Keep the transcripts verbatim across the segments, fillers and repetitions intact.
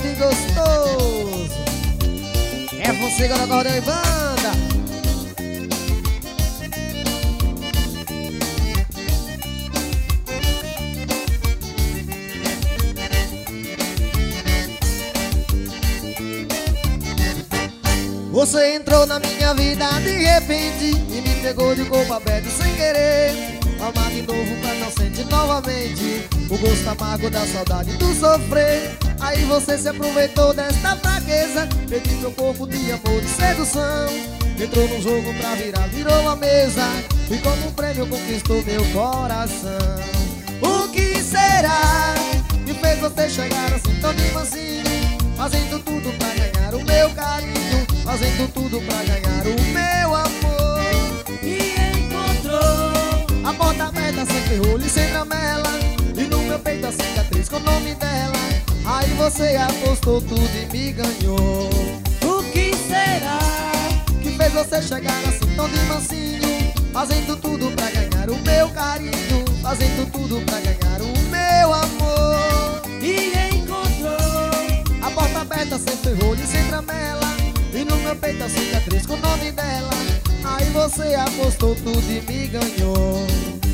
que gostoso. É você agora, acordeão e banda. Você entrou na minha vida de repente e me pegou de corpo aberto sem querer. Amar de novo pra não sentir novamente o gosto amargo da saudade do sofrer. Aí você se aproveitou desta fraqueza, fez meu corpo de amor e sedução. Entrou no jogo pra virar, virou a mesa e como um prêmio conquistou meu coração. O que será que fez você chegar assim tão de mansinho, fazendo tudo pra ganhar o meu carinho, fazendo tudo pra ganhar o meu amor? E encontrou a porta aberta sem ferrolho e sem tramela, e no meu peito a cicatriz com o nome dela. Aí você apostou tudo e me ganhou. O que será que fez você chegar assim tão de mansinho, fazendo tudo pra ganhar o meu carinho, fazendo tudo pra ganhar o meu amor? E encontrou a porta aberta sem ferrolho e sem tramela, e no meu peito a cicatriz com o nome dela. Aí você apostou tudo e me ganhou.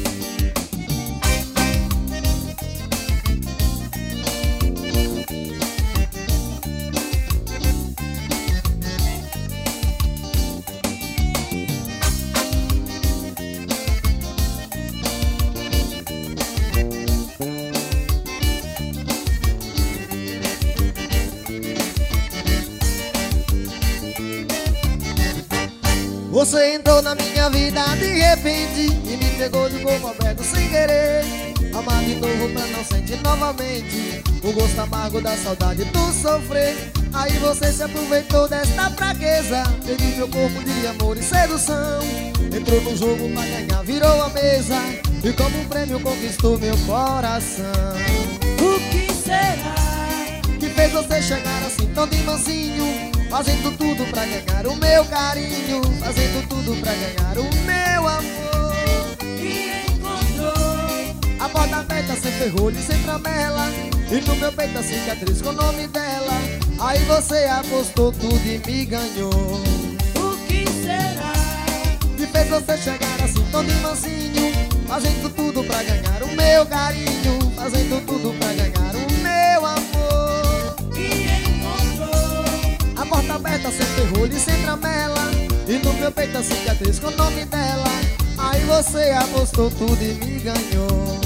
Você entrou na minha vida de repente e me pegou de corpo aberto sem querer. Amar de novo pra não sentir novamente o gosto amargo da saudade do sofrer. Aí você se aproveitou desta fraqueza, fez meu corpo de amor e sedução. Entrou no jogo pra ganhar, virou a mesa e como um prêmio conquistou meu coração. O que será que fez você chegar assim tão de mansinho, fazendo tudo pra ganhar o meu carinho, fazendo tudo pra ganhar o meu amor? E encontrou a porta aberta sem ferrolho e sem tramela, e no meu peito a cicatriz com o nome dela. Aí você apostou tudo e me ganhou. O que será que fez você chegar assim tão de mansinho, fazendo tudo pra ganhar o meu carinho, fazendo tudo pra ganhar o meu amor? E encontrou a porta aberta sem ferrolho e sem tramela, e no meu peito a cicatriz com o nome dela. Aí você apostou tudo e me ganhou.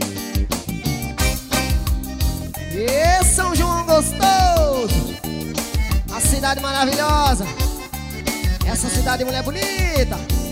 E São João gostoso, a cidade maravilhosa, essa cidade de mulher bonita.